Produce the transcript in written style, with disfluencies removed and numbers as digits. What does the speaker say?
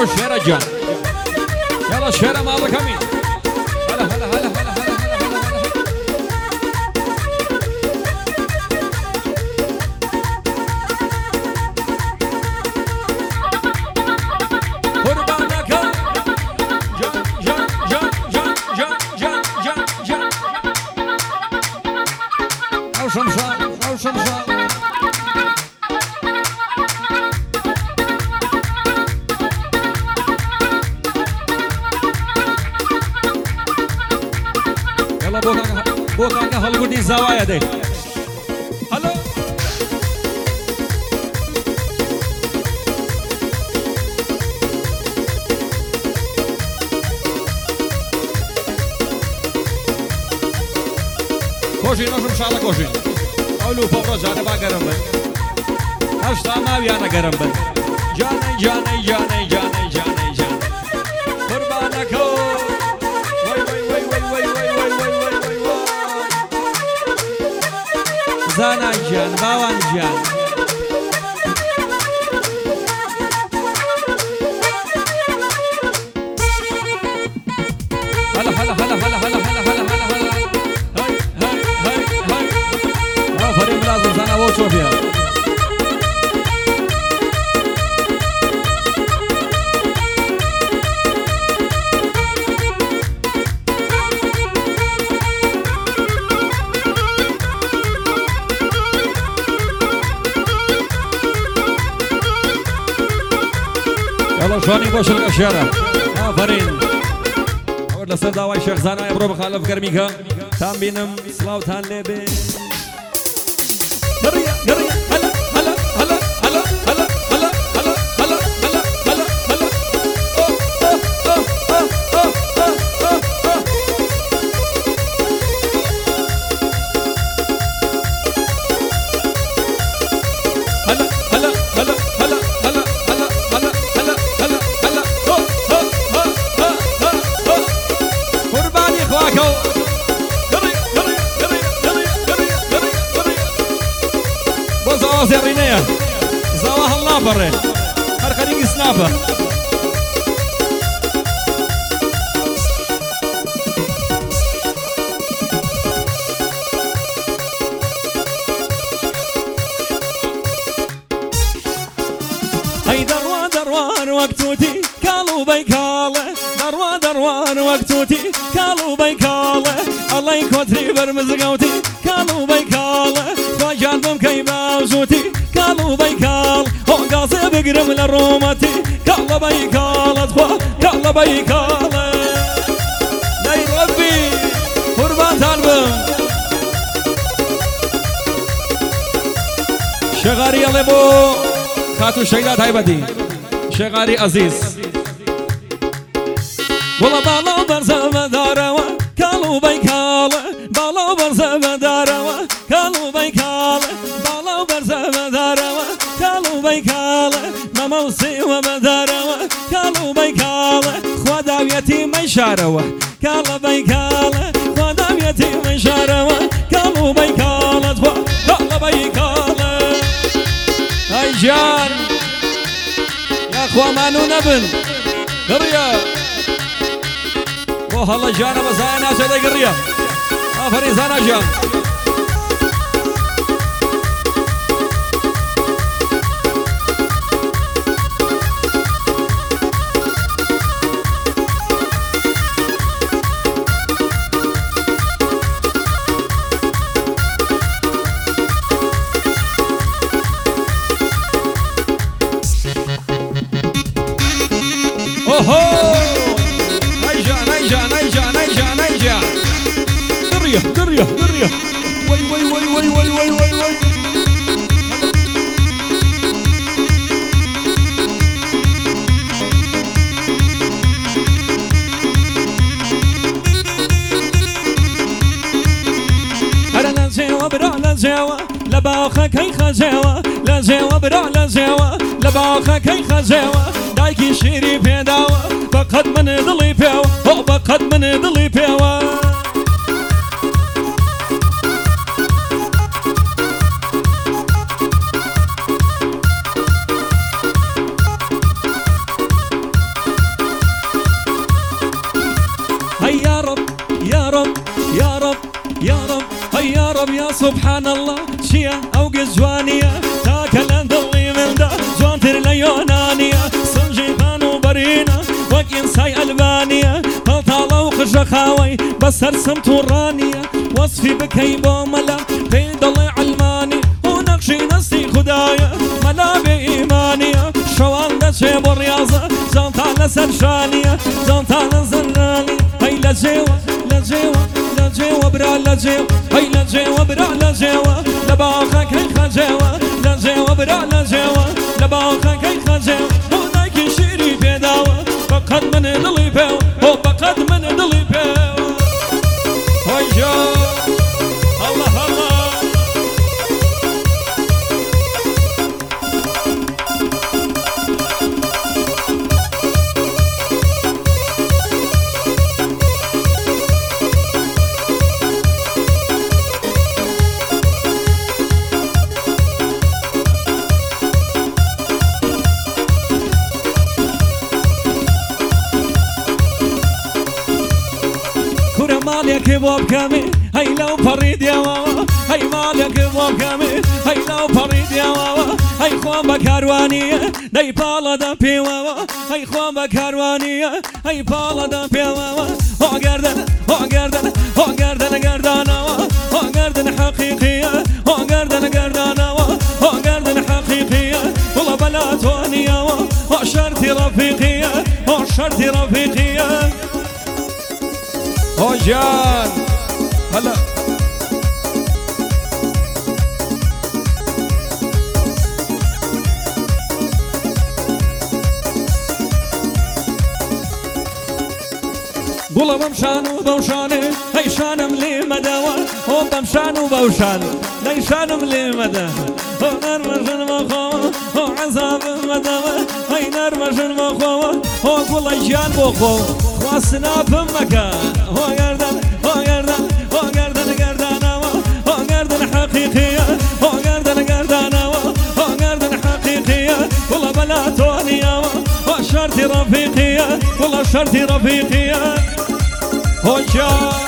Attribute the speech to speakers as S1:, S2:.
S1: خوش شيرة جان يلا شيرة مالك امين هلا هلا هلا هلا هلا بوكا هالقولي زوايا دي هلو كوشي نوشم شالا كوشي اولو بابرو جانا با گرم بن هشتا ماویانا گرم بن جاني جاني جاني جاني جاني جاني قربانكو زانا جان باوان جان هلا هلا هلا هلا هلا هلا هلا هلا هلا هاي هاي هاي هاي فريق لازم زانا وشو فيها يلا شلوني باش الاشاره آفرین اول لسر داوای شیخ زانا ابرو بخالف گرمیکا تام بینم سلاوتان لبه گریا گریا هلا هلا هلا هلا هلا هلا هلا هلا هلا هلا هلا هلا هلا هلا زرينية زواها الله بري هرخليك سنابة هاي دروان دروان وقتوتي كالو بيكالة دروان دروان وقتوتي كالو بيكالة الله يكوتري برمزقوتي كالو بيكالة فجالبهم كيبا وزوتي كالو بيكال هونقاصي بقرم للرومتي كالو بيكالة تخوا كالو بيكالة لا ربي قربان طالبهم شغاري الله بو خاتو شيلات هايبتي شغاري عزيز والله بالو برزم داروا كالو بيكالة بالو برزم داروا كالو بيكالة بالو برزم داروا كالو بيكالة مموسي ومداروا كالو بيكالة خداويتي مشاروا كالو بيكالة خداويتي مشاروا كالو بيكالة كالو بيكالة هاي جان يا اخوة مانو نبن قرية والله جانا بزايا ناس هذا قرية آفرين زانا جان اوهو نيجا نيجا نيجا نيجا نيجا قرية قرية قرية وي وي وي وي وي وي وي وي أنا لزيوة برا لزيوة لباخك هي خزيوة لزيوة برا لزيوة لباخك هي خزيوة دايكي شيري بيداوة بقد من ضلي بيوة هو بقد من ضلي بيوة والله يا سبحان الله شيا أو جوانية تاكل ضلي من دا جوانتر ليونانية صنجي خانو برينا وكين ساي ألبانيا فلطالة وخشخاوي بس هرسم تورانية وصفي بكي بوملا في ضلي علماني ونقشي نسي خدايا ملا بإيمانية شوان دا شيب الرياضة زنطالة سرشانية زنطالة زنانية هاي لجيوة لجيوة لجيوة برا لجيوة هاي لجيوة برا لجيوة لباخك هاي خجيوة لجيوة برا لجيوة لباخك هاي خجيوة ونايكي شيري بيداوة فقد من دلي بيو وفقد من دلي بيو هيا الله الله مالك بوب كامي هاي لو فريد يا واوا هاي مالك بوب كامي هاي لو فريد يا واوا هاي خوان بكاروانية هاي بالا دا بي واوا هاي خوان بكاروانية هاي بالا دا بي واوا هو قردن هو قردن هو قردن قردانا هو قردن حقيقية هو قردن قردانا هو قردن حقيقية والله بلا توانية هو شرطي رفيقية هو شرطي رفيقية هو جان هلا قولا بمشان وبوشاني هاي شانم لي مداوى هو بمشان وبوشاني هاي شانم لي مداوى هو نرمش المخوة هو عذاب مداوى هاي نرمش المخوة هو قولا جان بخوة واسنا بمكان هو قردن هو قردن هو قردن قردانا هو قردن حقيقية هو قردن قردانا هو قردن حقيقية والله بلا توانية هو شرطي رفيقية والله شرطي رفيقية هو جان